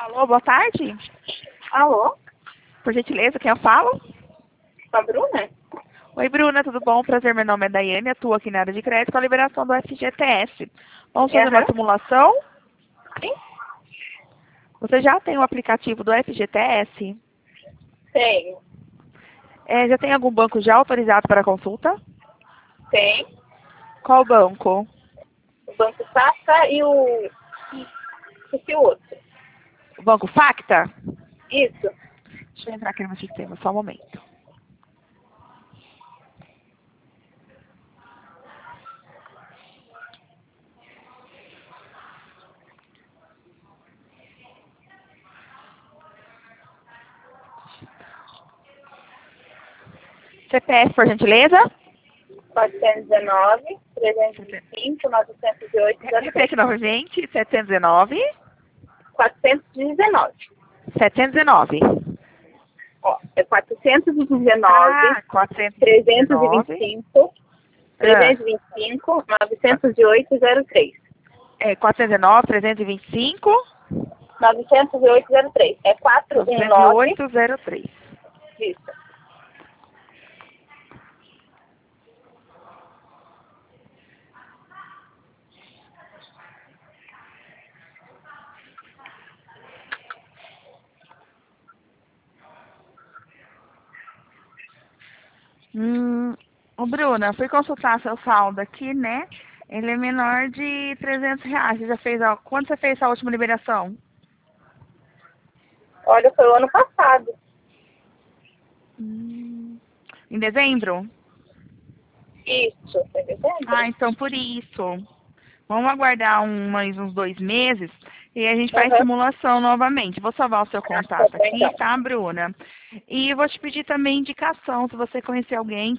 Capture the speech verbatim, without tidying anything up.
Alô, boa tarde. Alô? Por gentileza, quem eu falo? Com a Bruna? Oi, Bruna, tudo bom? Prazer, meu nome é Daiane, atuo aqui na área de crédito com a liberação do F G T S. Vamos fazer uma Aham. simulação? Sim? Você já tem o aplicativo do F G T S? Tenho. É, já tem algum banco já autorizado para consulta? Tem. Qual banco? O Banco Safra e o... Esse outro. O Banco Facta? Isso. Deixa eu entrar aqui no meu sistema, só um momento. C P F, por gentileza? quatrocentos e dezenove, trezentos e cinco, novecentos e oito, zero Repete novamente, setecentos e dezenove, quatrocentos e dezenove. setecentos e dezenove. Ó, é quatrocentos e dezenove, Ah, quatrocentos e trezentos e vinte dezenove. e cinco, trezentos e vinte e cinco, novecentos e oito, zero três. É, quatrocentos e dezenove, trezentos e vinte e cinco, novecentos e oito, zero três. É quatrocentos e novecentos e dezenove. oito, zero três. Isso. Hum, ô Bruna, fui consultar seu saldo aqui, né? Ele é menor de trezentos reais. Você já fez, a... Quando você fez a última liberação? Olha, foi o ano passado. Hum, em dezembro? Isso, foi dezembro. Ah, então por isso. Vamos aguardar um, mais uns dois meses e a gente faz Aham. simulação novamente. Vou salvar o seu Ah, tá contato bom, aqui, então. tá, Bruna? E vou te pedir também indicação, se você conhecer alguém